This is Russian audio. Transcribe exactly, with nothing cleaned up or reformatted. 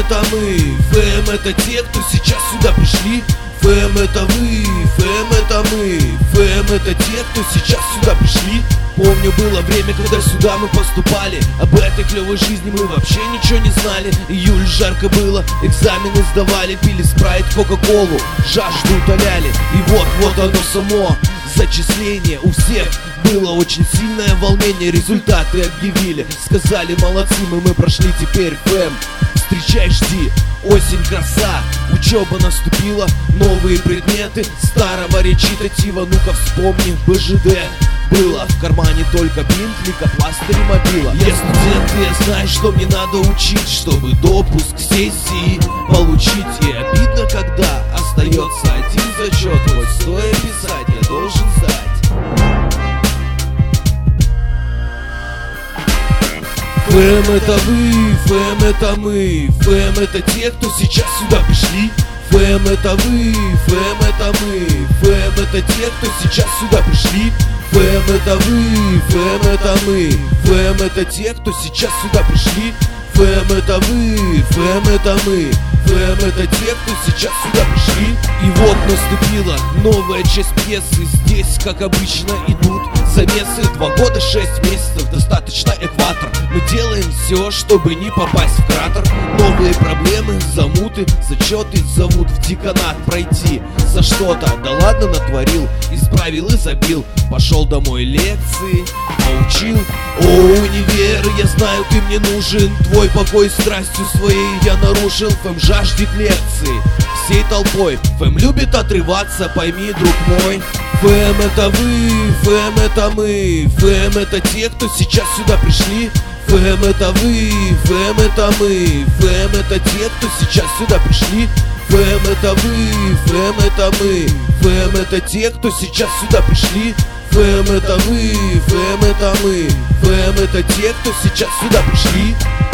это мы, ФМ это те, кто сейчас сюда пришли. ФМ это вы, ФМ это мы, ФМ это те, кто сейчас сюда пришли. Помню, было время, когда сюда мы поступали. Об этой клевой жизни мы вообще ничего не знали. Июль, жарко было, экзамены сдавали, пили спрайт, кока-колу, жажду утоляли. И вот, вот оно само, зачисление. У всех было очень сильное волнение. Результаты объявили, сказали молодцы мы, мы прошли теперь ФМ. Встречай, жди, осень краса, учеба наступила, новые предметы старого речитатива. Ну-ка вспомни, БЖД было, в кармане только бинт, лейкопластырь и мобила. Я студент, и я знаю, что мне надо учить, чтобы допуск к сессии получить. И обидно, когда остается один зачет, хоть стоя писать я должен сдать. ФМ это вы, ФМ это мы, ФМ это те, кто сейчас сюда пришли. ФМ это вы, ФМ это мы, ФМ это те, кто сейчас сюда пришли. ФМ это вы, ФМ это мы, ФМ это те, кто сейчас сюда пришли. ФМ это вы, ФМ это мы, ФМ это те, кто сейчас сюда пришли. И вот наступила новая часть пьесы. Здесь, как обычно, идут замесы. Два года, шесть месяцев, достаточно экватор. Мы делаем все, чтобы не попасть в кратер. Новые проблемы, замуты, зачеты зовут в деканат пройти за что-то. Да ладно, натворил, исправил и забил. Пошел домой, лекции поучил. О, универ, я знаю, ты мне нужен. Твой покой страстью своей я нарушил. ФМ жаждет лекции всей толпой. ФМ любит отрываться, пойми, друг мой. ФМ это вы, ФМ это мы, ФМ это те, кто сейчас сюда пришли. ФМ это вы, ФМ это мы, ФМ это те, кто сейчас сюда пришли. ФМ это вы, ФМ это мы, ФМ это те, кто сейчас сюда пришли. ФМ это вы, ФМ это мы, ФМ это те, кто сейчас сюда пришли.